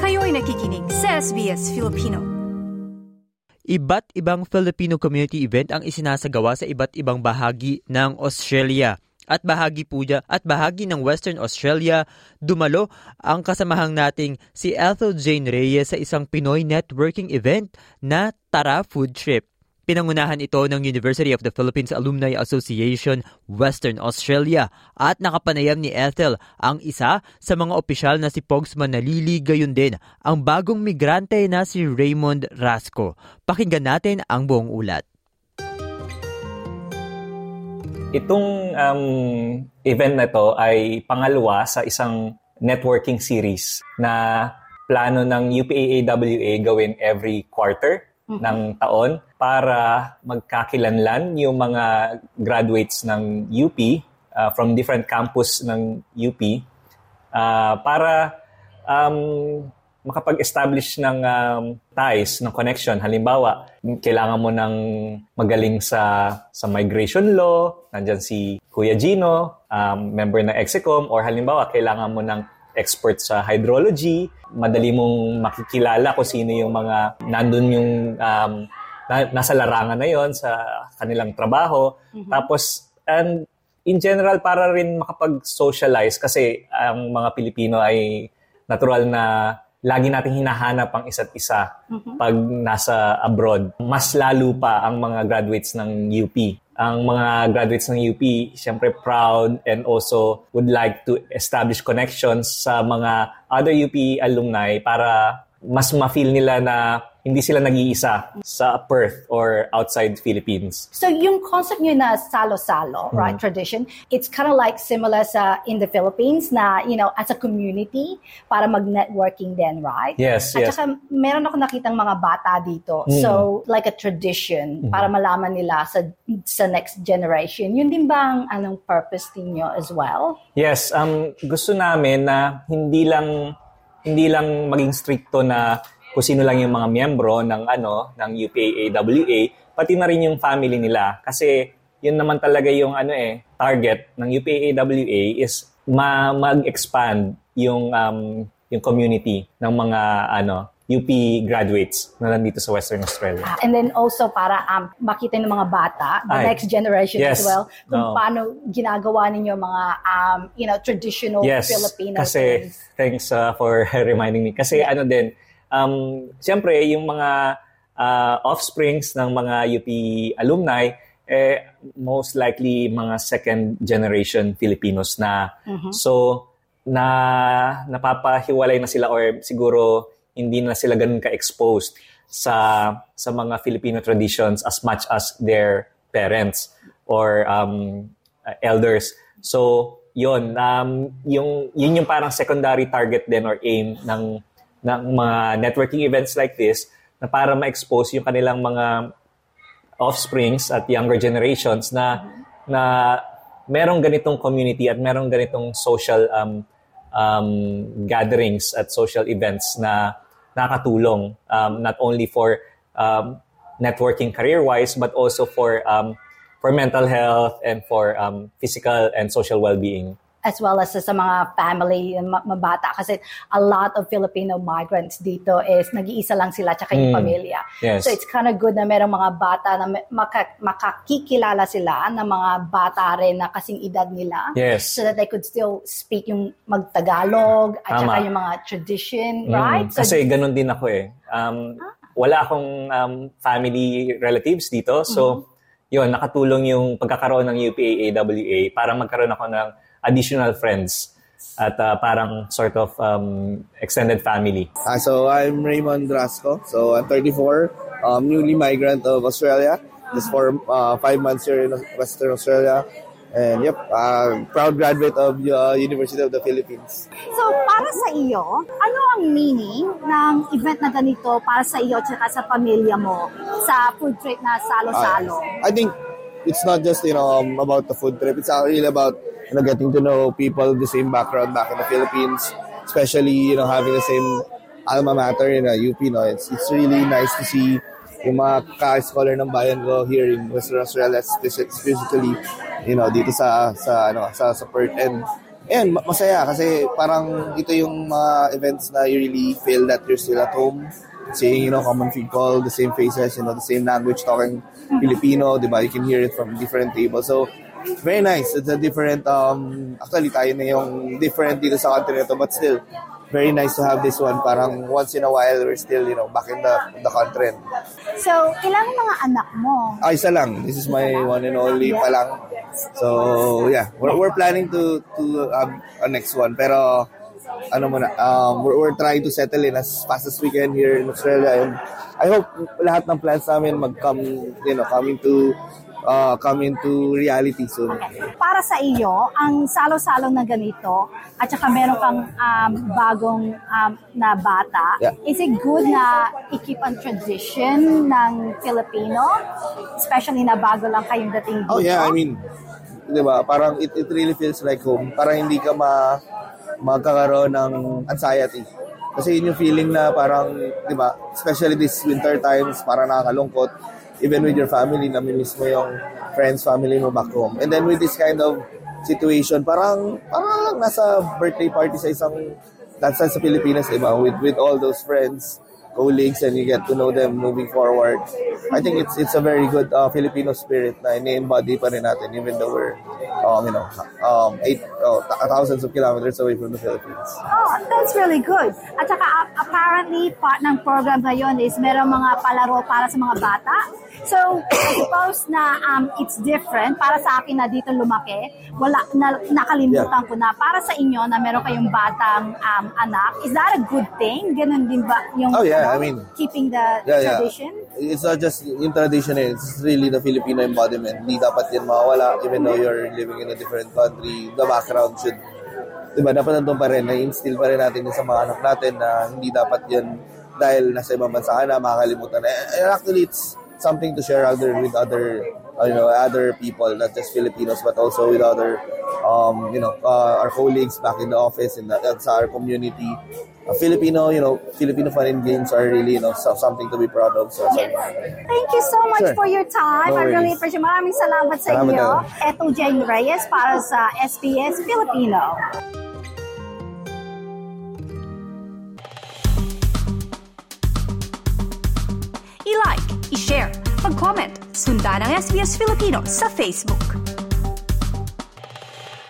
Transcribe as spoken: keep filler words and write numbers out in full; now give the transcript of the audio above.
Kayo'y nakikinig sa S B S Filipino. Iba't ibang Filipino community event ang isinasagawa sa iba't ibang bahagi ng Australia. At bahagi po dyan, at bahagi ng Western Australia, dumalo ang kasamahang nating si Ethel Jane Reyes sa isang Pinoy networking event na Tara Food Trip. Pinangunahan ito ng University of the Philippines Alumni Association, Western Australia, at nakapanayam ni Ethel ang isa sa mga opisyal na si Pogs Manalili, gayon din ang bagong migrante na si Raymond Rasco. Pakinggan natin ang buong ulat. Itong um, event na ito ay pangalawa sa isang networking series na plano ng U P A A W A gawin every quarter mm-hmm. ng taon para magkakilanlan yung mga graduates ng U P uh, from different campus ng U P uh, para um, makapag-establish ng um, ties, ng connection. Halimbawa, kailangan mo ng magaling sa sa migration law, nandyan si Kuya Gino, um, member ng Execom, or halimbawa, kailangan mo ng expert sa hydrology, madali mong makikilala kung sino yung mga nandun yung um, na, nasa larangan na yon sa kanilang trabaho. Mm-hmm. Tapos, and in general, para rin makapag-socialize kasi ang mga Pilipino ay natural na lagi nating hinahanap ang isa't isa mm-hmm. pag nasa abroad. Mas lalo pa ang mga graduates ng U P. Ang mga graduates ng U P, siyempre proud and also would like to establish connections sa mga other U P alumni para mas ma-feel nila na hindi sila nag-iisa sa Perth or outside Philippines. So yung concept nyo na salo-salo, mm-hmm. right, tradition, it's kind of like similar sa in the Philippines na, you know, as a community para mag-networking din, right? Yes, At yes. saka meron ako nakitang mga bata dito. Mm-hmm. So like a tradition mm-hmm. para malaman nila sa sa next generation. Yun din ba ang anong purpose niyo as well? Yes, um gusto namin na hindi lang hindi lang maging stricto na kung sino lang yung mga miyembro ng ano ng U P A A W A, pati na rin yung family nila kasi yun naman talaga yung ano eh target ng U P A A W A is ma- mag-expand yung um yung community ng mga ano U P graduates na nandito sa Western Australia. Ah, and then also para um, makita ng mga bata, the Ay, next generation yes, as well, kung no. paano ginagawa ninyo mga um, you know, traditional yes, Filipino kasi, things. Thanks uh, for reminding me. Kasi yeah. ano din, um, siyempre yung mga uh, offsprings ng mga U P alumni, eh, most likely mga second generation Filipinos na. Mm-hmm. So, na napapahiwalay na sila or siguro hindi na sila ganun ka-exposed sa sa mga Filipino traditions as much as their parents or um, uh, elders. So, yun, um, yung, yun yung parang secondary target din or aim ng, ng mga networking events like this na para ma-expose yung kanilang mga offsprings at younger generations na, na merong ganitong community at merong ganitong social um, um, gatherings at social events na nakatulong um, not only for um, networking career-wise but also for um, for mental health and for um, physical and social well-being. As well as sa mga family, mabata. Kasi a lot of Filipino migrants dito is nag-iisa lang sila tsaka yung mm. pamilya. Yes. So it's kind of good na merong mga bata na maka, makakikilala sila ng mga bata rin na kasing edad nila. Yes. So that they could still speak yung magtagalog at Tama. saka yung mga tradition, mm. right? So, kasi ganun din ako eh. Um, ah. Wala akong um, family relatives dito. So, mm-hmm. yun, nakatulong yung pagkakaroon ng U P A A W A para magkaroon ako ng additional friends at uh, parang sort of um, extended family. Uh, so I'm Raymond Rasco. So I'm thirty-four, um, newly migrant of Australia. Just for uh, five months here in Western Australia. And yep, uh, proud graduate of uh, University of the Philippines. So para sa iyo, ano ang meaning ng event na ganito para sa iyo at sa pamilya mo sa food trip na salo-salo? Uh, I think it's not just, you know, um, about the food trip. It's really about, you know, getting to know people of the same background back in the Philippines, especially, you know, having the same alma mater in a U P, no? It's, it's really nice to see yung mga ka-scholar ng bayan ko here in Western Australia, specifically, you know, dito sa, sa, ano, sa, sa Perth. And Ayan, masaya kasi parang ito yung mga events na you really feel that you're still at home, seeing, you know, common people, the same faces, you know, the same language, talking Filipino, di ba? You can hear it from different tables. So, very nice. It's a different, um, actually tayo na yung different dito sa country na to, but still, very nice to have this one. Parang once in a while, we're still, you know, back in the in the country. So, ilang mga anak mo? Ah, isa lang. This is my one and only pa lang. So, yeah. We're, we're planning to to have a next one. Pero, ano muna, um, we're, we're trying to settle in as fast as we can here in Australia. And I hope lahat ng plans namin mag-come, you know, coming to uh, come into reality soon. Para sa iyo, ang salo-salo na ganito, at saka meron kang um, bagong um, na bata, yeah. Is it good na i-keep ang tradition ng Filipino? Especially na bago lang kayong dating dito? Oh yeah, I mean, di ba, parang it, it really feels like home. Parang hindi ka ma, magkakaroon ng anxiety. Kasi yun yung feeling na parang, di ba, especially this winter times, parang nakakalungkot. Even with your family, namimiss mo yung friends, family mo back home. And then with this kind of situation, parang, parang nasa birthday party sa isang, that's sa Pilipinas, diba? With, with all those friends, colleagues, and you get to know them moving forward. I think it's it's a very good uh, Filipino spirit na ini-embody pa rin natin, even though we're, um, you know, um, eight, oh, thousands of kilometers away from the Philippines. Oh, that's really good. At saka uh, apparently, part ng program ngayon is merong mga palaro para sa mga bata. So, I suppose na um, it's different. Para sa akin na dito lumaki, wala, na, nakalimutan yeah. ko na. Para sa inyo na meron kayong batang um, anak, is that a good thing? Ganun din ba yung oh, yeah, ano, I mean, keeping the yeah, tradition? Yeah. It's not just yung tradition, it's really the Filipino embodiment. Hindi dapat yan mawala, even though you're living in a different country. The background should, diba, dapat nandun pa rin, na-instill pa rin natin sa mga anak natin na hindi dapat yan dahil nasa ibang bansa ka na, makakalimutan na. And actually, it's something to share other with other, uh, you know, other people, not just Filipinos, but also with other, um, you know, uh, our colleagues back in the office and sa our community. Uh, Filipino, you know, Filipino fun and games are really, you know, so, something to be proud of. So, yes. Thank you so much sure. for your time. No I really worries. appreciate. Maraming salamat sa Salamat inyo. na. Eto Jane Reyes para sa S B S Filipino. I-like, i-share, mag-comment, sundan ang S B S Filipino sa Facebook.